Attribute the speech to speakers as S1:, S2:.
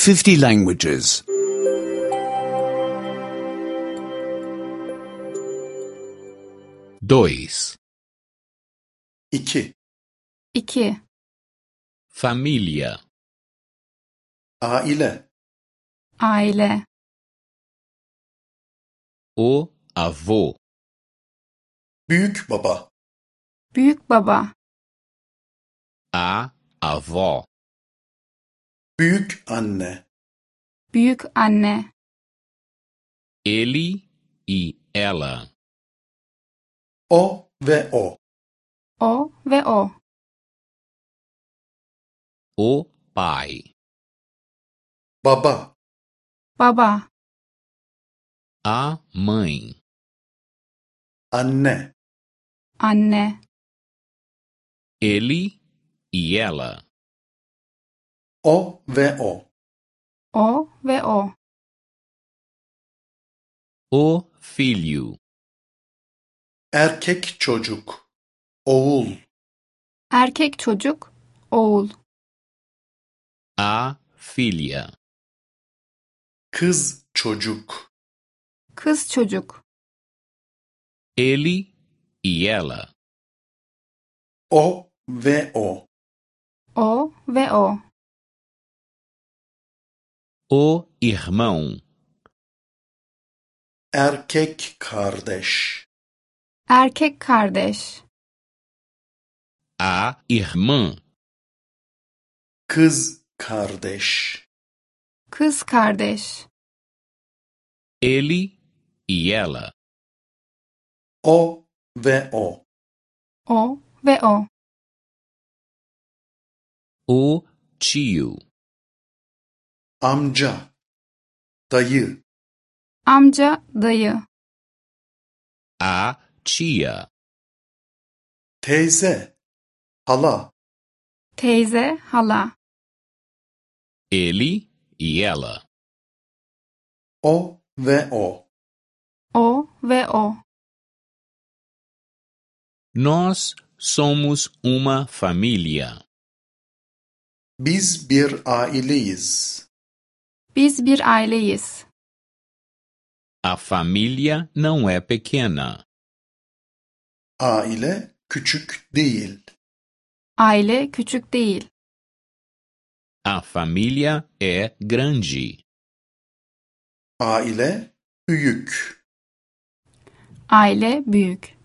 S1: 50 languages.
S2: 2.
S3: 2.
S4: 2.
S2: Família.
S3: Aile.
S4: Aile.
S2: O avô.
S3: Büyük baba.
S4: Büyük baba.
S2: A avó.
S3: Büyük anne.
S4: Büyük anne.
S2: Ele e ela.
S3: O ve o.
S4: O ve o.
S2: O pai.
S3: Baba.
S4: Baba.
S2: A mãe.
S3: Anne.
S4: Anne.
S2: Ele e ela.
S3: O ve o.
S4: O ve o.
S2: O filho.
S3: Erkek çocuk. Oğul.
S4: Erkek çocuk. Oğul.
S2: A filha.
S3: Kız çocuk.
S4: Kız çocuk.
S2: Ele e ela.
S3: O ve o.
S4: O ve o.
S2: O irmão.
S3: Erkek kardeş.
S4: Erkek kardeş.
S2: A irmã.
S3: Kız kardeş.
S4: Kız kardeş.
S2: Ele e ela.
S3: O ve o.
S4: O ve o.
S2: O tio.
S3: Amca. Dayı.
S4: Amca, dayı.
S2: A tia.
S3: Teyze. Hala.
S4: Teyze, hala.
S2: Ele e ela.
S3: O ve o.
S4: O ve o.
S2: Nós somos uma família.
S3: Biz bir aileyiz.
S4: Biz bir aileyiz.
S2: A família não é pequena.
S3: Aile küçük değil.
S4: Aile küçük değil.
S2: A família é grande.
S3: Aile büyük.
S4: Aile büyük.